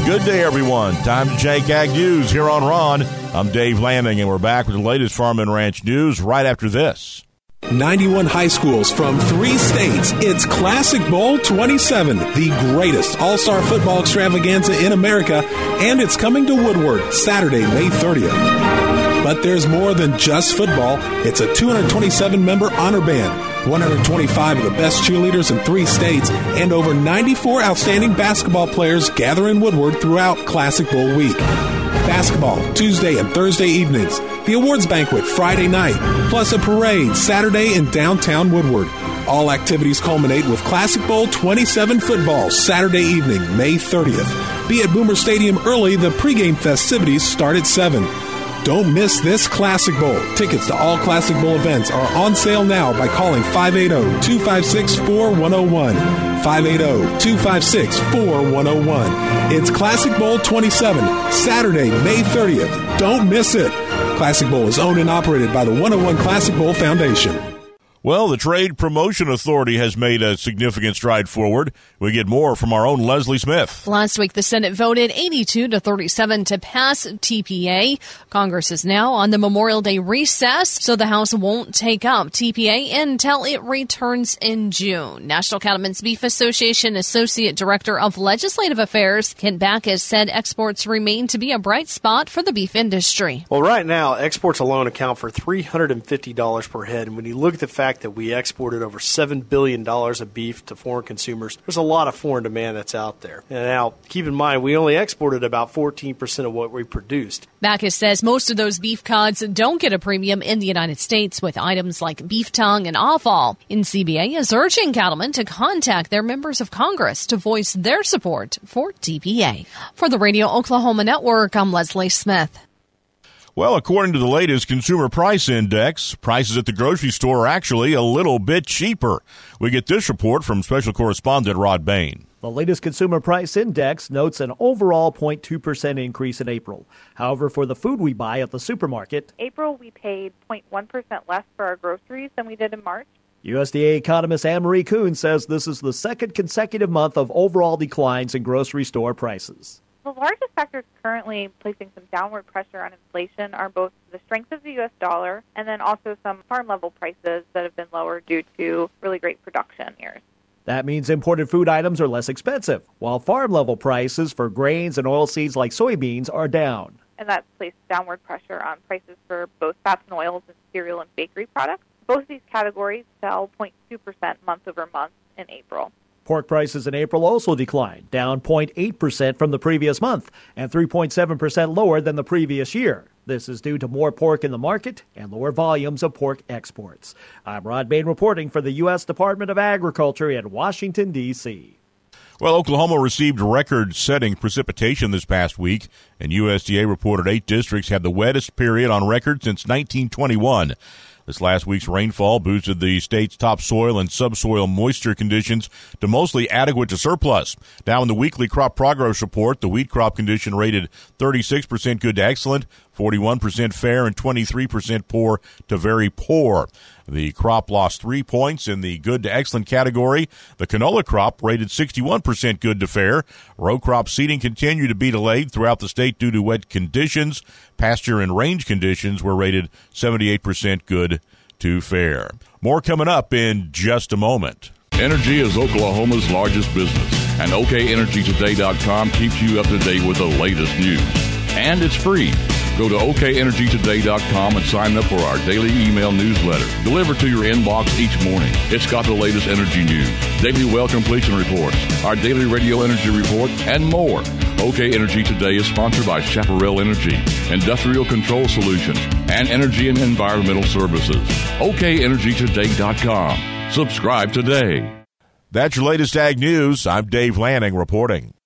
Good day, everyone. Time to check Ag News here on Ron. I'm Dave Lanning, and we're back with the latest Farm and Ranch news right after this. 91 high schools from 3 states. It's Classic Bowl 27, the greatest all-star football extravaganza in America, and it's coming to Woodward Saturday, May 30th. But there's more than just football. It's a 227-member honor band, 125 of the best cheerleaders in 3 states, and over 94 outstanding basketball players gather in Woodward throughout Classic Bowl week. Basketball Tuesday and Thursday evenings, the awards banquet Friday night, plus a parade Saturday in downtown Woodward. All activities culminate with Classic Bowl 27 football Saturday evening, May 30th. Be at Boomer Stadium early. The pregame festivities start at 7. Don't miss this Classic Bowl. Tickets to all Classic Bowl events are on sale now by calling 580-256-4101. 580-256-4101. It's Classic Bowl 27, Saturday, May 30th. Don't miss it. Classic Bowl is owned and operated by the 101 Classic Bowl Foundation. Well, the Trade Promotion Authority has made a significant stride forward. We get more from our own Leslie Smith. Last week, the Senate voted 82-37 to pass TPA. Congress is now on the Memorial Day recess, so the House won't take up TPA until it returns in June. National Cattlemen's Beef Association Associate Director of Legislative Affairs, Kent Backus, said exports remain to be a bright spot for the beef industry. Well, right now, exports alone account for $350 per head, and when you look at the fact that we exported over $7 billion of beef to foreign consumers, there's a lot of foreign demand that's out there. And now, keep in mind, we only exported about 14% of what we produced. Backus says most of those beef cuts don't get a premium in the United States, with items like beef tongue and offal. NCBA is urging cattlemen to contact their members of Congress to voice their support for TPA. For the Radio Oklahoma Network, I'm Leslie Smith. Well, according to the latest Consumer Price Index, prices at the grocery store are actually a little bit cheaper. We get this report from special correspondent Rod Bain. The latest Consumer Price Index notes an overall 0.2% increase in April. However, for the food we buy at the supermarket, April we paid 0.1% less for our groceries than we did in March. USDA economist Anne-Marie Kuhn says this is the second consecutive month of overall declines in grocery store prices. The largest factors currently placing some downward pressure on inflation are both the strength of the U.S. dollar and then also some farm-level prices that have been lower due to really great production years. That means imported food items are less expensive, while farm-level prices for grains and oilseeds like soybeans are down. And that's placed downward pressure on prices for both fats and oils and cereal and bakery products. Both of these categories fell 0.2% month over month in April. Pork prices in April also declined, down 0.8% from the previous month and 3.7% lower than the previous year. This is due to more pork in the market and lower volumes of pork exports. I'm Rod Bain reporting for the U.S. Department of Agriculture in Washington, D.C. Well, Oklahoma received record-setting precipitation this past week, and USDA reported 8 districts had the wettest period on record since 1921. This last week's rainfall boosted the state's topsoil and subsoil moisture conditions to mostly adequate to surplus. Now in the weekly crop progress report, the wheat crop condition rated 36% good to excellent, 41% fair, and 23% poor to very poor. The crop lost 3 points in the good to excellent category. The canola crop rated 61% good to fair. Row crop seeding continued to be delayed throughout the state due to wet conditions. Pasture and range conditions were rated 78% good to fair. More coming up in just a moment. Energy is Oklahoma's largest business, and OKEnergyToday.com keeps you up to date with the latest news. And it's free. Go to OKEnergyToday.com and sign up for our daily email newsletter, delivered to your inbox each morning. It's got the latest energy news, daily well completion reports, our daily radio energy report, and more. OK Energy Today is sponsored by Chaparral Energy, Industrial Control Solutions, and Energy and Environmental Services. OKEnergyToday.com. Subscribe today. That's your latest Ag News. I'm Dave Lanning reporting.